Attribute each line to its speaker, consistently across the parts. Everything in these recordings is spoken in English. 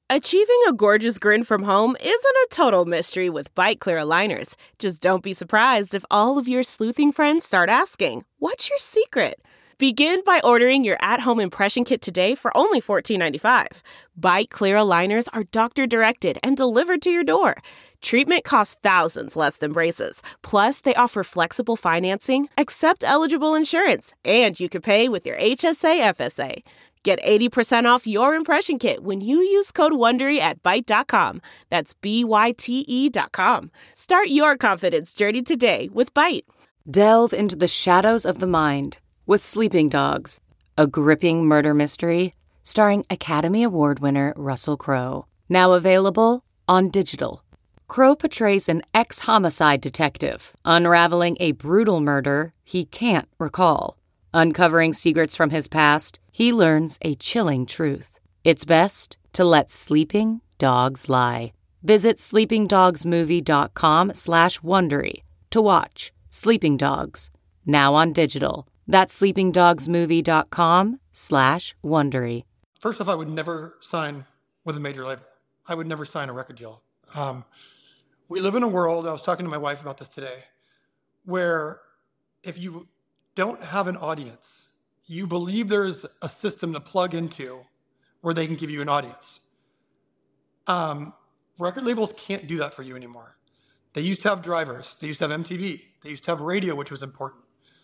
Speaker 1: Achieving a gorgeous grin from home isn't a total mystery with Byte Clear aligners. Just don't be surprised if all of your sleuthing friends start asking, "What's your secret?" Begin by ordering your at-home impression kit today for only $14.95. Byte Clear aligners are doctor-directed and delivered to your door. Treatment costs thousands less than braces. Plus, they offer flexible financing, accept eligible insurance, and you can pay with your HSA FSA. Get 80% off your impression kit when you use code WONDERY at Byte.com. That's BYTE.com. Start your confidence journey today with Byte.
Speaker 2: Delve into the shadows of the mind with Sleeping Dogs, a gripping murder mystery starring Academy Award winner Russell Crowe. Now available on digital. Crowe portrays an ex-homicide detective unraveling a brutal murder he can't recall. Uncovering secrets from his past, he learns a chilling truth. It's best to let sleeping dogs lie. Visit sleepingdogsmovie.com/Wondery to watch Sleeping Dogs, now on digital. That's sleepingdogsmovie.com/Wondery.
Speaker 3: First off, I would never sign with a major label. I would never sign a record deal. We live in a world, I was talking to my wife about this today, where if you don't have an audience, you believe there's a system to plug into where they can give you an audience. Record labels can't do that for you anymore. They used to have drivers. They used to have MTV. They used to have radio, which was important.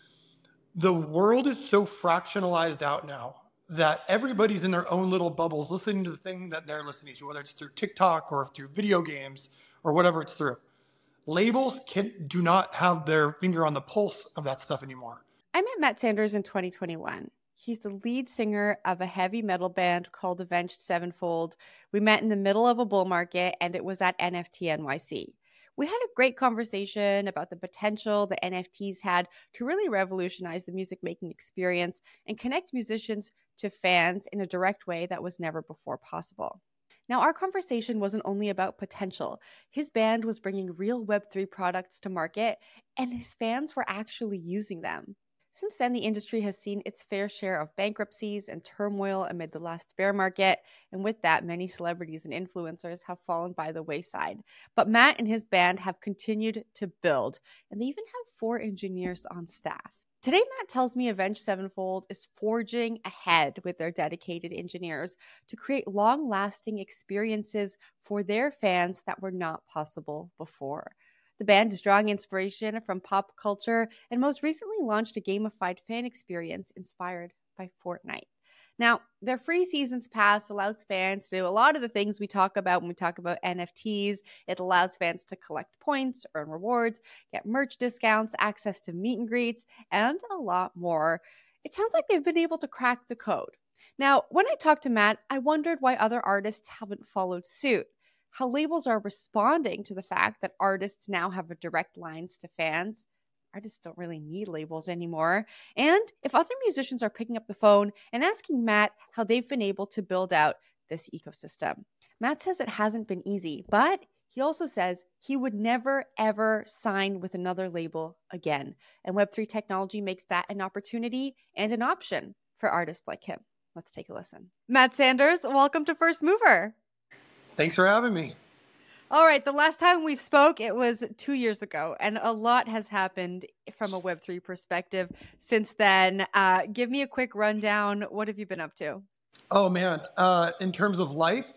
Speaker 3: The world is so fractionalized out now that everybody's in their own little bubbles listening to the thing that they're listening to, whether it's through TikTok or through video games or whatever it's through. Labels do not have their finger on the pulse of that stuff anymore.
Speaker 4: I met Matt Sanders in 2021. He's the lead singer of a heavy metal band called Avenged Sevenfold. We met in the middle of a bull market, and it was at NFT NYC. We had a great conversation about the potential that NFTs had to really revolutionize the music-making experience and connect musicians to fans in a direct way that was never before possible. Now, our conversation wasn't only about potential. His band was bringing real Web3 products to market, and his fans were actually using them. Since then, the industry has seen its fair share of bankruptcies and turmoil amid the last bear market, and with that, many celebrities and influencers have fallen by the wayside. But Matt and his band have continued to build, and they even have 4 engineers on staff. Today, Matt tells me Avenged Sevenfold is forging ahead with their dedicated engineers to create long-lasting experiences for their fans that were not possible before. The band is drawing inspiration from pop culture and most recently launched a gamified fan experience inspired by Fortnite. Now, their free Seasons Pass allows fans to do a lot of the things we talk about when we talk about NFTs. It allows fans to collect points, earn rewards, get merch discounts, access to meet and greets, and a lot more. It sounds like they've been able to crack the code. Now, when I talked to Matt, I wondered why other artists haven't followed suit, how labels are responding to the fact that artists now have direct lines to fans. Artists don't really need labels anymore. And if other musicians are picking up the phone and asking Matt how they've been able to build out this ecosystem. Matt says it hasn't been easy, but he also says he would never, ever sign with another label again. And Web3 technology makes that an opportunity and an option for artists like him. Let's take a listen. Matt Sanders, welcome to First Mover.
Speaker 3: Thanks for having me.
Speaker 4: All right. The last time we spoke, it was 2 years ago, and a lot has happened from a Web3 perspective since then. Give me a quick rundown. What have you been up to?
Speaker 3: Oh, man. In terms of life,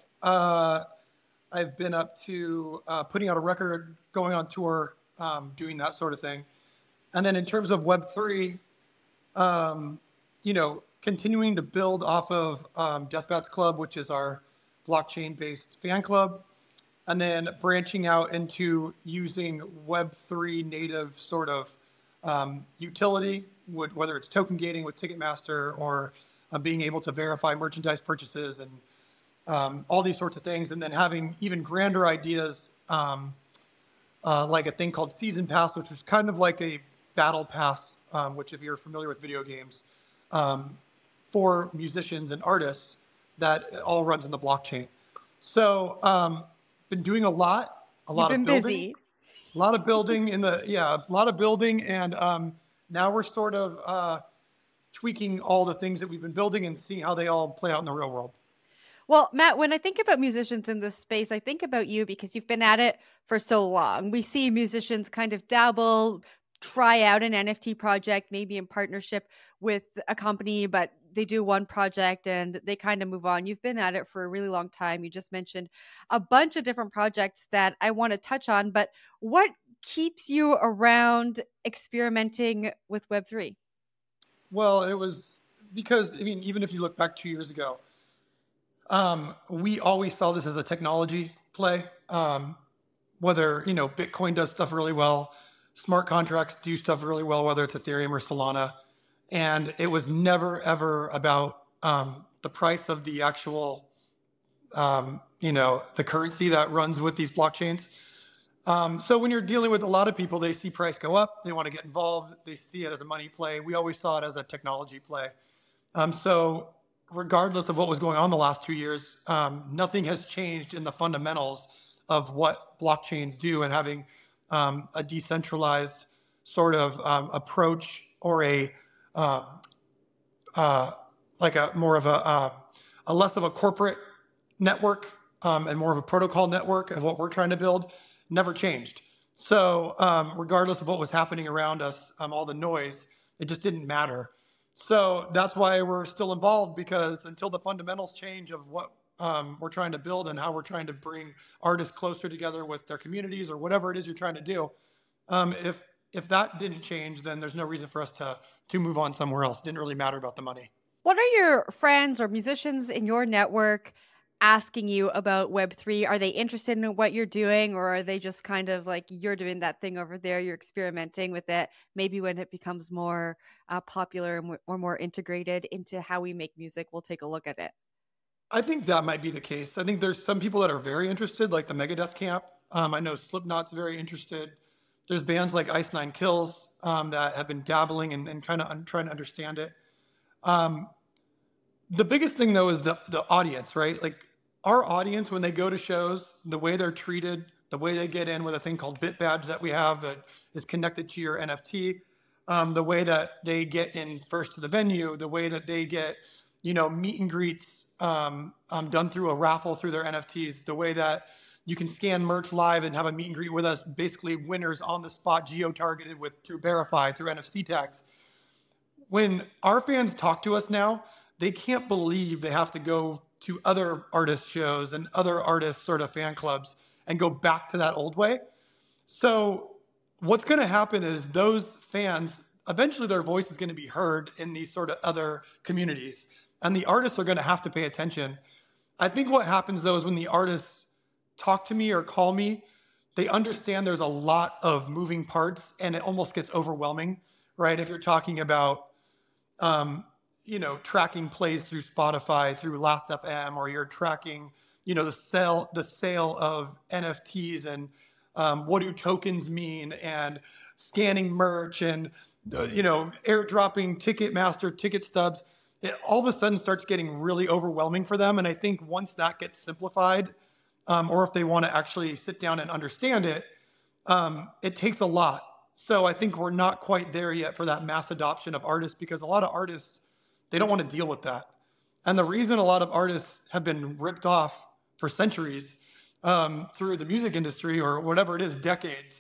Speaker 3: I've been up to putting out a record, going on tour, doing that sort of thing. And then in terms of Web3, continuing to build off of Deathbats Club, which is our blockchain-based fan club. And then branching out into using Web3 native sort of utility, whether it's token gating with Ticketmaster or being able to verify merchandise purchases and all these sorts of things. And then having even grander ideas like a thing called Season Pass, which was kind of like a battle pass, which if you're familiar with video games, for musicians and artists that all runs in the blockchain. So, been doing a lot of building.
Speaker 4: Busy.
Speaker 3: A lot of building a lot of building, and now we're sort of tweaking all the things that we've been building and seeing how they all play out in the real world.
Speaker 4: Well, Matt, when I think about musicians in this space, I think about you because you've been at it for so long. We see musicians kind of dabble, try out an NFT project, maybe in partnership with a company, but they do one project and they kind of move on. You've been at it for a really long time. You just mentioned a bunch of different projects that I want to touch on, but what keeps you around experimenting with Web3?
Speaker 3: Well, it was because, even if you look back 2 years ago, we always saw this as a technology play. Whether, Bitcoin does stuff really well, smart contracts do stuff really well, whether it's Ethereum or Solana. And it was never, ever about the price of the actual, the currency that runs with these blockchains. So when you're dealing with a lot of people, they see price go up, they want to get involved, they see it as a money play. We always saw it as a technology play. So regardless of what was going on the last 2 years, nothing has changed in the fundamentals of what blockchains do, and having a decentralized sort of approach, or like a more of a less of a corporate network and more of a protocol network of what we're trying to build, never changed. So regardless of what was happening around us, all the noise, it just didn't matter. So that's why we're still involved, because until the fundamentals change of what we're trying to build and how we're trying to bring artists closer together with their communities, or whatever it is you're trying to do, if that didn't change, then there's no reason for us to move on somewhere else. It didn't really matter about the money.
Speaker 4: What are your friends or musicians in your network asking you about Web3? Are they interested in what you're doing, or are they just kind of like, you're doing that thing over there, you're experimenting with it? Maybe when it becomes more popular or more integrated into how we make music, we'll take a look at it.
Speaker 3: I think that might be the case. I think there's some people that are very interested, like the Megadeth camp. I know Slipknot's very interested. There's bands like Ice Nine Kills that have been dabbling and kind of trying to understand it. The biggest thing, though, is the audience, right? Like, our audience, when they go to shows, the way they're treated, the way they get in with a thing called Bit Badge that we have that is connected to your NFT, the way that they get in first to the venue, the way that they get, meet and greets done through a raffle through their NFTs, the way that you can scan merch live and have a meet and greet with us, basically winners on the spot, geo-targeted through Verify, through NFC tags. When our fans talk to us now, they can't believe they have to go to other artist shows and other artists sort of fan clubs and go back to that old way. So what's going to happen is those fans, eventually their voice is going to be heard in these sort of other communities, and the artists are going to have to pay attention. I think what happens, though, is when the artists talk to me or call me, they understand there's a lot of moving parts, and it almost gets overwhelming, right? If you're talking about tracking plays through Spotify, through Last.fm, or you're tracking, the sale of NFTs, and what do tokens mean, and scanning merch, and airdropping Ticketmaster ticket stubs. It all of a sudden starts getting really overwhelming for them. And I think once that gets simplified, or if they want to actually sit down and understand it, it takes a lot. So I think we're not quite there yet for that mass adoption of artists, because a lot of artists, they don't want to deal with that. And the reason a lot of artists have been ripped off for centuries through the music industry, or whatever it is, decades,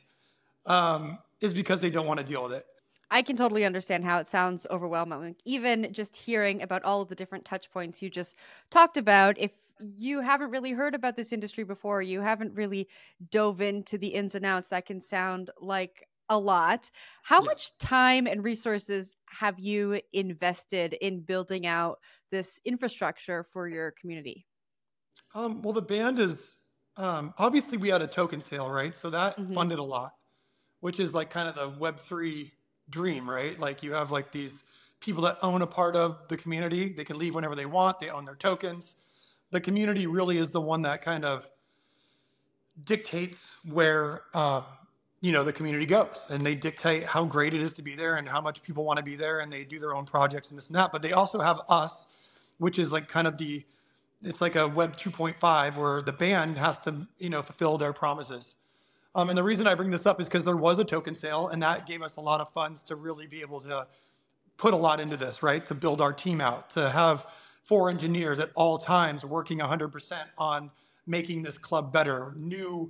Speaker 3: is because they don't want to deal with it.
Speaker 4: I can totally understand how it sounds overwhelming. Even just hearing about all of the different touch points you just talked about, if you haven't really heard about this industry before, you haven't really dove into the ins and outs, that can sound like a lot. How much time and resources have you invested in building out this infrastructure for your community?
Speaker 3: Well, the band is, obviously we had a token sale, right? So that funded a lot, which is like kind of the Web3 dream, right? Like, you have like these people that own a part of the community. They can leave whenever they want. They own their tokens. The community really is the one that kind of dictates where, the community goes, and they dictate how great it is to be there and how much people want to be there, and they do their own projects and this and that. But they also have us, which is like kind of it's like a Web 2.5, where the band has to, fulfill their promises. And the reason I bring this up is because there was a token sale, and that gave us a lot of funds to really be able to put a lot into this, right? To build our team out, to have 4 engineers at all times working 100% on making this club better. New,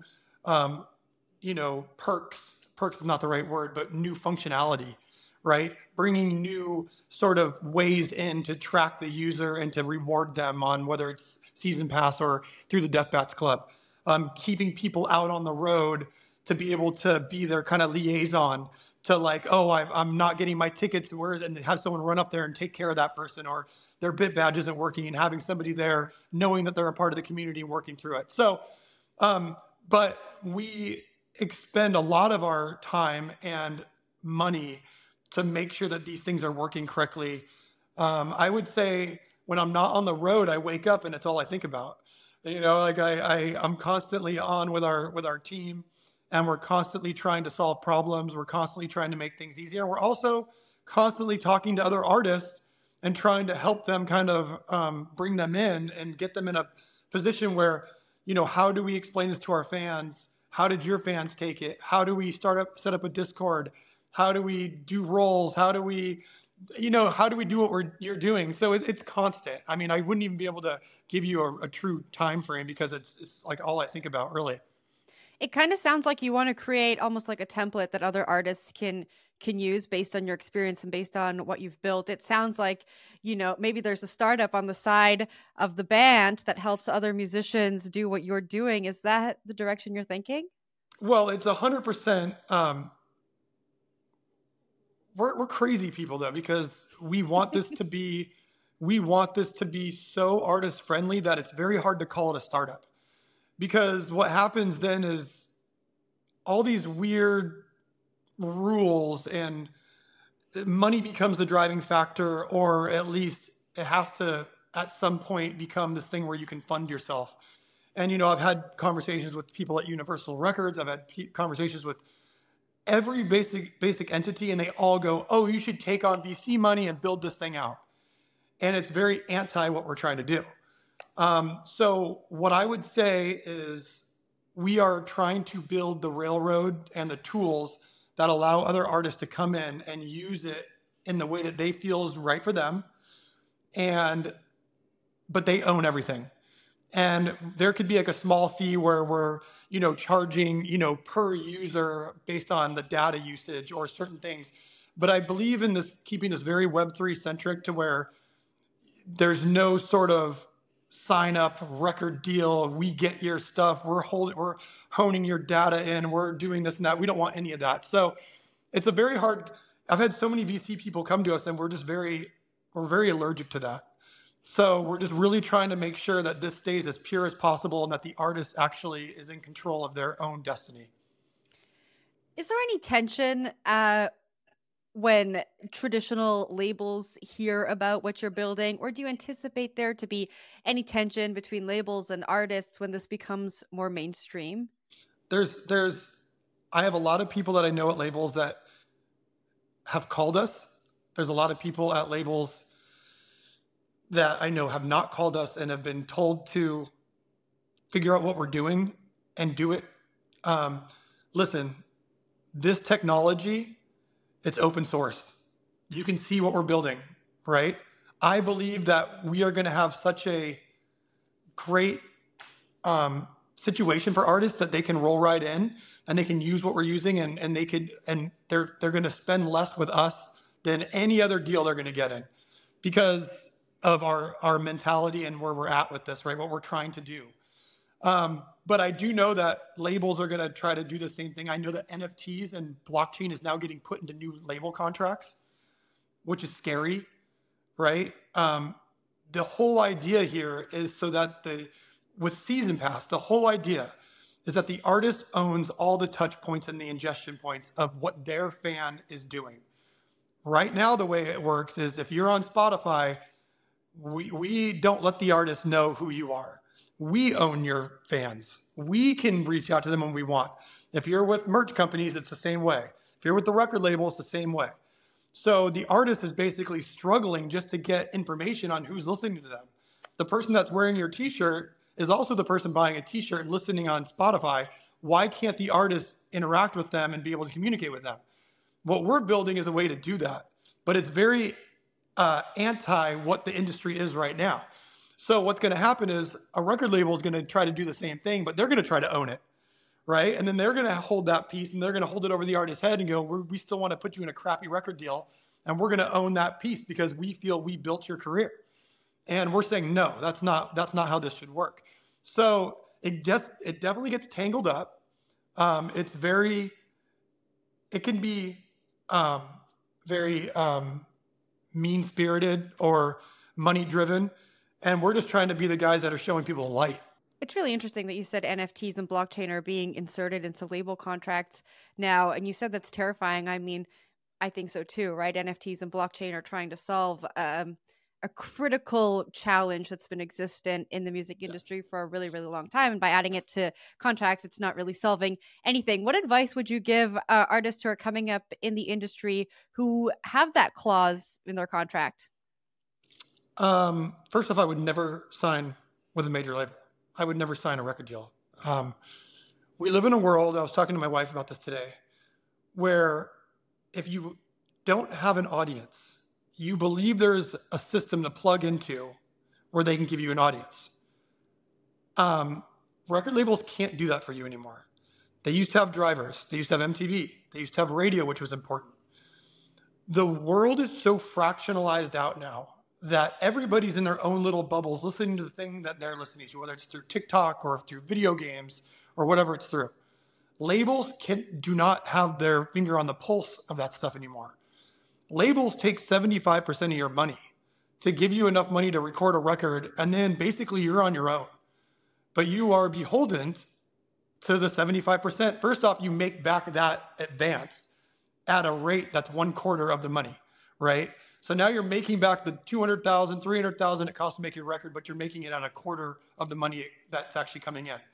Speaker 3: perks is not the right word, but new functionality, right? Bringing new sort of ways in to track the user and to reward them on whether it's season pass or through the Death Bats Club. Keeping people out on the road to be able to be their kind of liaison to like, oh, I'm not getting my tickets, and have someone run up there and take care of that person, or their bit badge isn't working, and having somebody there knowing that they're a part of the community and working through it. So, but we expend a lot of our time and money to make sure that these things are working correctly. I would say when I'm not on the road, I wake up and it's all I think about. Like I'm constantly on with our team, and we're constantly trying to solve problems. We're constantly trying to make things easier. We're also constantly talking to other artists and trying to help them kind of bring them in and get them in a position where, how do we explain this to our fans? How did your fans take it? How do we set up a Discord? How do we do roles? How do we do what you're doing? So it's constant. I mean, I wouldn't even be able to give you a true time frame because it's like all I think about, really.
Speaker 4: It kind of sounds like you want to create almost like a template that other artists can use based on your experience and based on what you've built. It sounds like, maybe there's a startup on the side of the band that helps other musicians do what you're doing. Is that the direction you're thinking?
Speaker 3: Well, it's 100%. We're crazy people though, because we want this to be so artist friendly that it's very hard to call it a startup. Because what happens then is all these weird rules and money becomes the driving factor, or at least it has to at some point become this thing where you can fund yourself. And, I've had conversations with people at Universal Records. I've had conversations with every basic entity, and they all go, oh, you should take on VC money and build this thing out. And it's very anti what we're trying to do. So what I would say is we are trying to build the railroad and the tools that allow other artists to come in and use it in the way that they feel is right for them. But they own everything. And there could be like a small fee where we're, charging, per user based on the data usage or certain things. But I believe in this, keeping this very Web3 centric to where there's no sort of sign up record deal. We get your stuff. We're honing your data in. We're doing this and that. We don't want any of that. So it's a very hard. I've had so many VC people come to us, and we're very allergic to that. So we're just really trying to make sure that this stays as pure as possible and that the artist actually is in control of their own destiny.
Speaker 4: Is there any tension when traditional labels hear about what you're building, or do you anticipate there to be any tension between labels and artists when this becomes more mainstream?
Speaker 3: I have a lot of people that I know at labels that have called us. There's a lot of people at labels that I know have not called us and have been told to figure out what we're doing and do it. Listen, this technology, it's open source. You can see what we're building, right? I believe that we are going to have such a great situation for artists that they can roll right in and they can use what we're using, and they're going to spend less with us than any other deal they're going to get in, because of our mentality and where we're at with this, right? What we're trying to do. But I do know that labels are going to try to do the same thing. I know that NFTs and blockchain is now getting put into new label contracts, which is scary, right? The whole idea here is so that with Season Pass, the whole idea is that the artist owns all the touch points and the ingestion points of what their fan is doing. Right now, the way it works is if you're on Spotify, we don't let the artist know who you are. We own your fans. We can reach out to them when we want. If you're with merch companies, it's the same way. If you're with the record label, it's the same way. So the artist is basically struggling just to get information on who's listening to them. The person that's wearing your t-shirt is also the person buying a t-shirt and listening on Spotify. Why can't the artist interact with them and be able to communicate with them? What we're building is a way to do that, but it's very anti what the industry is right now. So what's going to happen is a record label is going to try to do the same thing, but they're going to try to own it, right? And then they're going to hold that piece and they're going to hold it over the artist's head and go, we still want to put you in a crappy record deal, and we're going to own that piece because we feel we built your career. And we're saying, no, that's not how this should work. So it definitely gets tangled up. It can be very mean-spirited or money-driven. And we're just trying to be the guys that are showing people light.
Speaker 4: It's really interesting that you said NFTs and blockchain are being inserted into label contracts now. And you said that's terrifying. I mean, I think so too, right? NFTs and blockchain are trying to solve a critical challenge that's been existent in the music industry for a really, really long time. And by adding it to contracts, it's not really solving anything. What advice would you give artists who are coming up in the industry who have that clause in their contract?
Speaker 3: First off, I would never sign with a major label. I would never sign a record deal. We live in a world, I was talking to my wife about this today, where if you don't have an audience, you believe there's a system to plug into where they can give you an audience. Record labels can't do that for you anymore. They used to have drivers. They used to have MTV. They used to have radio, which was important. The world is so fractionalized out now that everybody's in their own little bubbles listening to the thing that they're listening to, whether it's through TikTok or through video games or whatever it's through. Labels do not have their finger on the pulse of that stuff anymore. Labels take 75% of your money to give you enough money to record a record, and then basically you're on your own. But you are beholden to the 75%. First off, you make back that advance at a rate that's 1/4 of the money, right? So now you're making back the $200,000, $300,000 it costs to make your record, but you're making it at 1/4 of the money that's actually coming in.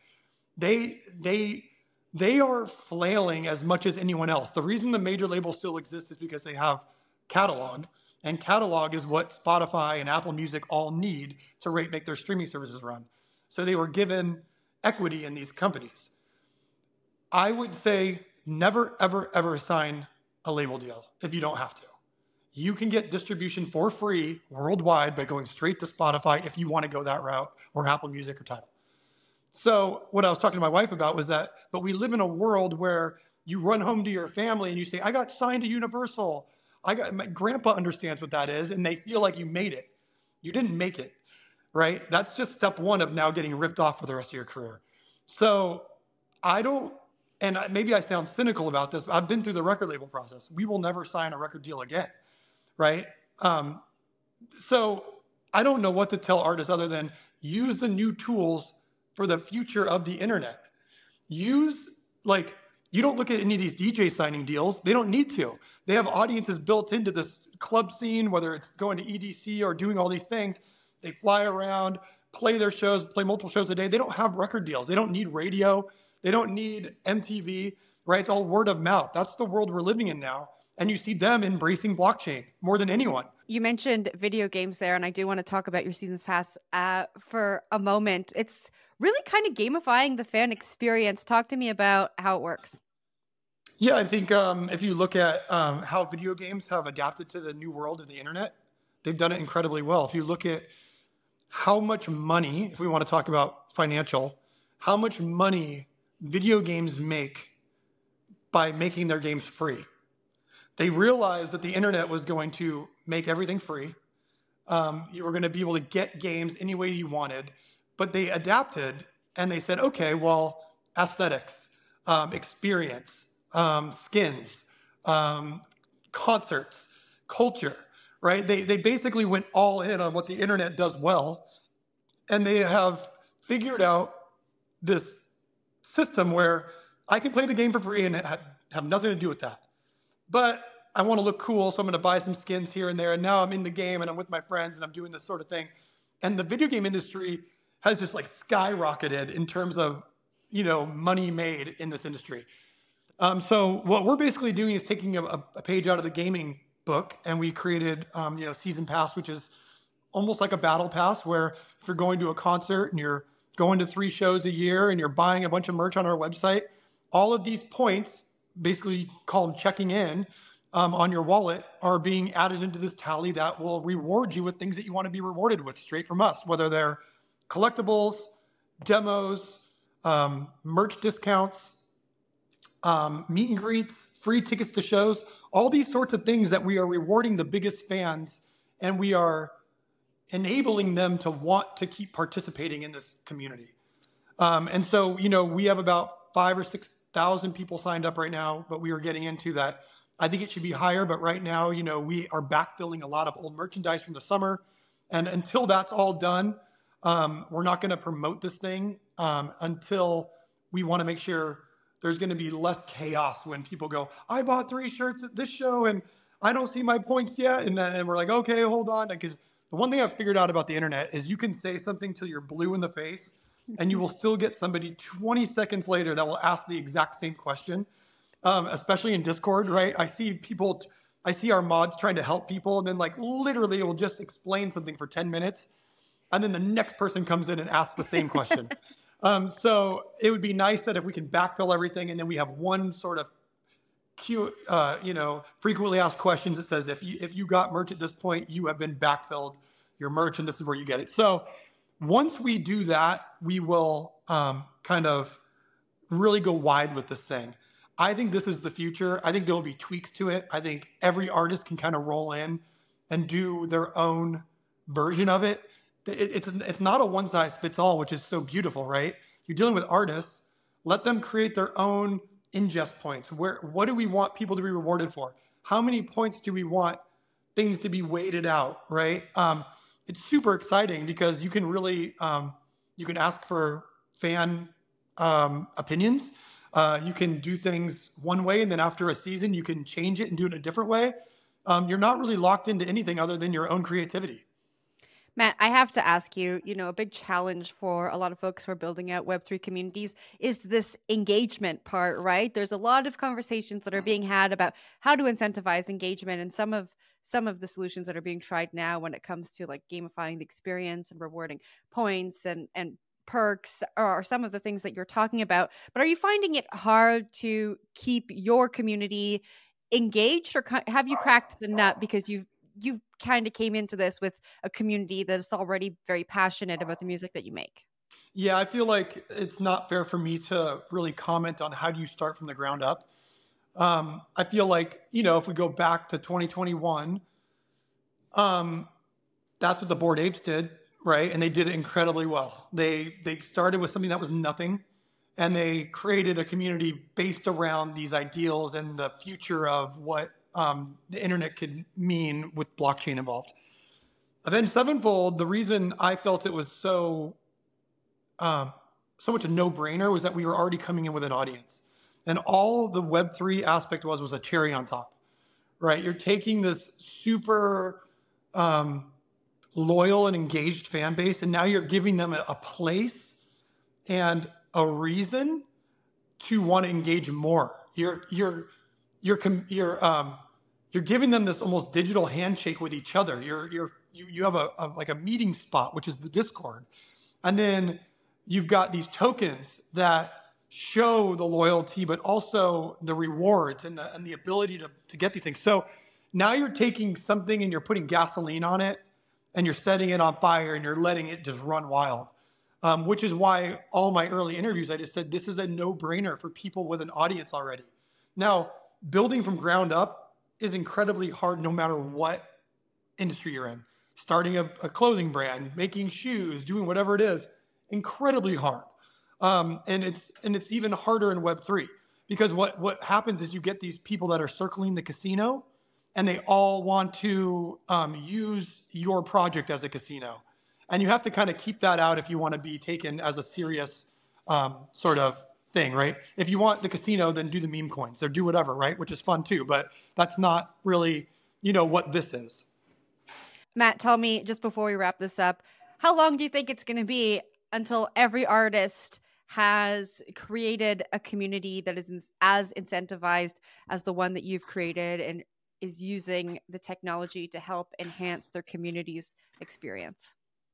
Speaker 3: They are flailing as much as anyone else. The reason the major labels still exist is because they have catalog, and catalog is what Spotify and Apple Music all need to make their streaming services run. So they were given equity in these companies. I would say never, ever, ever sign a label deal if you don't have to. You can get distribution for free worldwide by going straight to Spotify if you want to go that route, or Apple Music or Tidal. So what I was talking to my wife about was that, but we live in a world where you run home to your family and you say, I got signed to Universal. My grandpa understands what that is, and they feel like you made it. You didn't make it, right? That's just step one of now getting ripped off for the rest of your career. So maybe I sound cynical about this, but I've been through the record label process. We will never sign a record deal again, right? So I don't know what to tell artists other than use the new tools for the future of the internet. You don't look at any of these DJ signing deals. They don't need to. They have audiences built into this club scene, whether it's going to EDC or doing all these things. They fly around, play their shows, play multiple shows a day. They don't have record deals. They don't need radio. They don't need MTV, right? It's all word of mouth. That's the world we're living in now. And you see them embracing blockchain more than anyone.
Speaker 4: You mentioned video games there, and I do want to talk about your Seasons Pass for a moment. It's really kind of gamifying the fan experience. Talk to me about how it works.
Speaker 3: Yeah, I think if you look at how video games have adapted to the new world of the internet, they've done it incredibly well. If you look at how much money, if we want to talk about financial, how much money video games make by making their games free. They realized that the internet was going to make everything free. You were going to be able to get games any way you wanted, but they adapted and they said, okay, well, aesthetics, experience, skins, concerts, culture, right? They basically went all in on what the internet does well, and they have figured out this system where I can play the game for free and have nothing to do with that. But I want to look cool, so I'm going to buy some skins here and there, and now I'm in the game and I'm with my friends and I'm doing this sort of thing. And the video game industry has just skyrocketed in terms of, money made in this industry. So what we're basically doing is taking a page out of the gaming book, and we created, Season Pass, which is almost like a battle pass, where if you're going to a concert and you're going to 3 shows a year and you're buying a bunch of merch on our website, all of these points, basically call them checking in, on your wallet are being added into this tally that will reward you with things that you want to be rewarded with straight from us, whether they're collectibles, demos, merch discounts, meet and greets, free tickets to shows, all these sorts of things that we are rewarding the biggest fans, and we are enabling them to want to keep participating in this community. And so, we have about 5,000 or 6,000 people signed up right now, but we were getting into that. I think it should be higher, but right now, we are backfilling a lot of old merchandise from the summer. And until that's all done, we're not going to promote this thing until we want to make sure there's going to be less chaos when people go, I bought 3 shirts at this show and I don't see my points yet. And we're like, okay, hold on. Because the one thing I've figured out about the internet is you can say something till you're blue in the face and you will still get somebody 20 seconds later that will ask the exact same question, especially in Discord, right? I see our mods trying to help people, and then literally it will just explain something for 10 minutes. And then the next person comes in and asks the same question. So it would be nice that if we can backfill everything and then we have one sort of frequently asked questions that says, if you got merch at this point, you have been backfilled your merch and this is where you get it. So once we do that, we will kind of really go wide with this thing. I think this is the future. I think there will be tweaks to it. I think every artist can kind of roll in and do their own version of it. It's not a one size fits all, which is so beautiful, right? You're dealing with artists. Let them create their own ingest points. What do we want people to be rewarded for? How many points do we want things to be weighted out, right? It's super exciting because you can really, you can ask for fan opinions. You can do things one way, and then after a season, you can change it and do it a different way. You're not really locked into anything other than your own creativity.
Speaker 4: Matt, I have to ask you, a big challenge for a lot of folks who are building out Web3 communities is this engagement part, right? There's a lot of conversations that are being had about how to incentivize engagement, and some of the solutions that are being tried now when it comes to gamifying the experience and rewarding points and perks are some of the things that you're talking about. But are you finding it hard to keep your community engaged, or have you cracked the nut because you've kind of came into this with a community that is already very passionate about the music that you make?
Speaker 3: Yeah, I feel like it's not fair for me to really comment on how do you start from the ground up. I feel like, if we go back to 2021, that's what the Bored Apes did, right? And they did it incredibly well. They started with something that was nothing, and they created a community based around these ideals and the future of what the internet could mean with blockchain involved. Avenged Sevenfold, the reason I felt it was so much a no-brainer was that we were already coming in with an audience. And all the Web3 aspect was a cherry on top, right? You're taking this super loyal and engaged fan base, and now you're giving them a place and a reason to want to engage more. You're giving them this almost digital handshake with each other. You have a meeting spot, which is the Discord, and then you've got these tokens that show the loyalty, but also the rewards and the ability to get these things. So now you're taking something and you're putting gasoline on it, and you're setting it on fire, and you're letting it just run wild. Which is why all my early interviews, I just said, this is a no-brainer for people with an audience already. Now, building from ground up is incredibly hard no matter what industry you're in. Starting a clothing brand, making shoes, doing whatever it is, incredibly hard. And it's even harder in Web3 because what happens is you get these people that are circling the casino, and they all want to use your project as a casino. And you have to kind of keep that out if you want to be taken as a serious sort of thing, right? If you want the casino, then do the meme coins or do whatever, right? Which is fun too, but that's not really, what this is.
Speaker 4: Matt, tell me, just before we wrap this up, how long do you think it's going to be until every artist has created a community that is as incentivized as the one that you've created and is using the technology to help enhance their community's experience?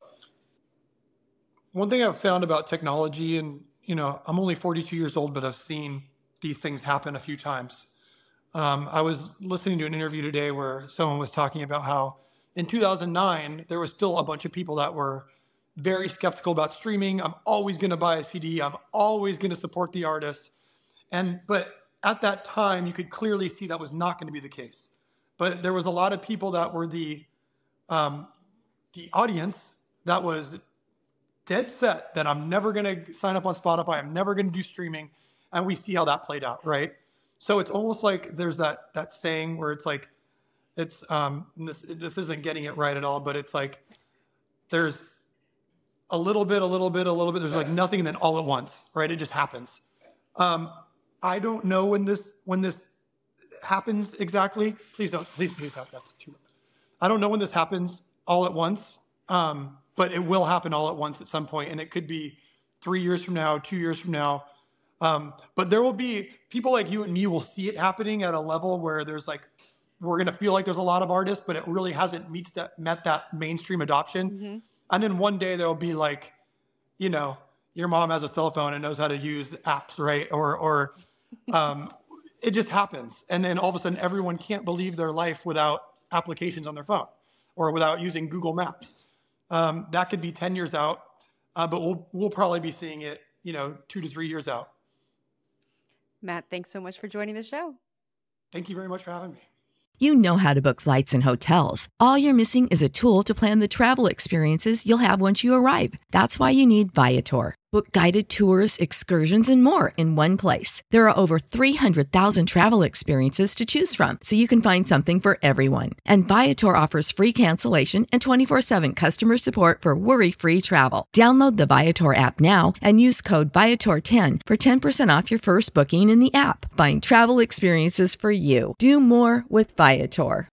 Speaker 3: One thing I've found about technology, and I'm only 42 years old, but I've seen these things happen a few times. I was listening to an interview today where someone was talking about how in 2009, there was still a bunch of people that were very skeptical about streaming. I'm always going to buy a CD. I'm always going to support the artist. But at that time, you could clearly see that was not going to be the case. But there was a lot of people that were the audience that was dead set that I'm never going to sign up on Spotify. I'm never going to do streaming. And we see how that played out, right? So it's almost like there's that saying where it's like, this isn't getting it right at all, but it's like there's a little bit. There's like nothing and then all at once, right? It just happens. I don't know when this happens exactly. Please don't. That's too much. I don't know when this happens all at once, but it will happen all at once at some point, and it could be 3 years from now, 2 years from now. But there will be people like you and me will see it happening at a level where there's like, we're going to feel like there's a lot of artists, but it really hasn't met that mainstream adoption. Mm-hmm. And then one day there'll be like, your mom has a cell phone and knows how to use apps, right? Or it just happens. And then all of a sudden everyone can't believe their life without applications on their phone or without using Google Maps. That could be 10 years out, but we'll probably be seeing it, 2 to 3 years out.
Speaker 4: Matt, thanks so much for joining the show.
Speaker 3: Thank you very much for having me.
Speaker 5: You know how to book flights and hotels. All you're missing is a tool to plan the travel experiences you'll have once you arrive. That's why you need Viator. Book guided tours, excursions, and more in one place. There are over 300,000 travel experiences to choose from, so you can find something for everyone. And Viator offers free cancellation and 24/7 customer support for worry-free travel. Download the Viator app now and use code Viator10 for 10% off your first booking in the app. Find travel experiences for you. Do more with Viator.